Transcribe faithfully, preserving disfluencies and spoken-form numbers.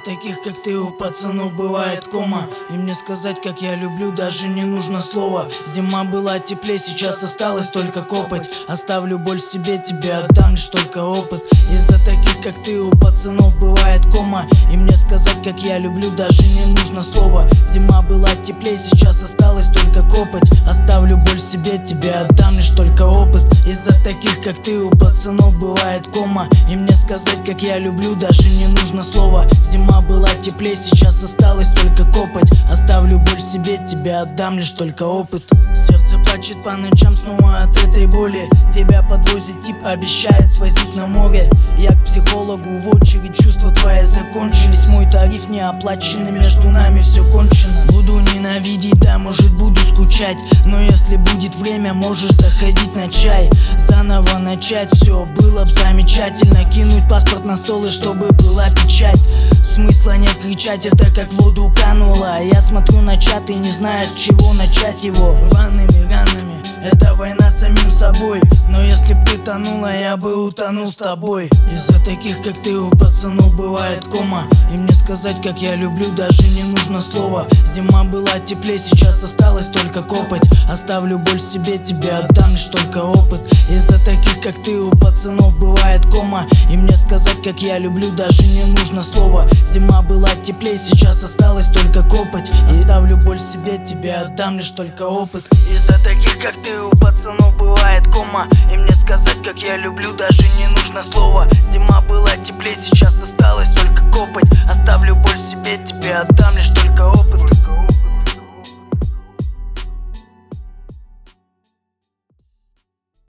таких, как ты, у пацанов бывает кома. И мне сказать, как я люблю, даже не нужно слова. Зима была теплее, сейчас осталось только копоть. Оставлю боль себе, тебе отдам лишь только опыт. Из-за таких, как ты, у пацанов бывает кома. И мне сказать, как я люблю, даже не нужно слова. Зима была теплее, сейчас осталось только копоть. Оставлю боль себе, тебе отдам лишь только опыт. Из-за таких, как ты, у пацанов бывает кома. И мне сказать, как я люблю, даже не нужно слова. Зима была теплее, сейчас осталось только копоть. Оставлю боль себе, тебе отдам лишь только опыт. Сердце плачет по ночам снова от этой боли. Тебя подвозит тип, обещает свозить на море. Я к психологу в очередь, чувства твои закончились. Мой тариф не оплаченный, между нами все кончено. Буду ненавидеть, да, может буду скучать. Но если будет время, можешь заходить на чай. Заново начать, все было б замечательно. Кинуть паспорт на стол, и чтобы была печать. Смысла нет кричать, это как в воду кануло. Я смотрю на чат и не знаю, с чего начать его. Рваными ранами, это война с самим собой. Но если б ты тонула, я бы утонул с тобой. Из-за таких, как ты, у пацанов бывает кома. И мне сказать, как я люблю, даже не нужно слова. Зима была теплее, сейчас осталось только копоть. Оставлю боль себе, тебе отдам лишь только опыт. Из-за таких, как ты, у пацанов бывает кома. И мне сказать, как я люблю, даже не нужно слова. Зима была теплее, сейчас осталось только копоть. Оставлю боль себе, тебе отдам лишь только опыт. Из-за таких, как ты, у пацанов бывает кома. И мне сказать, как я люблю, даже не нужно слова. Зима была теплее, сейчас осталось только копоть. Оставлю боль себе, тебе отдам лишь только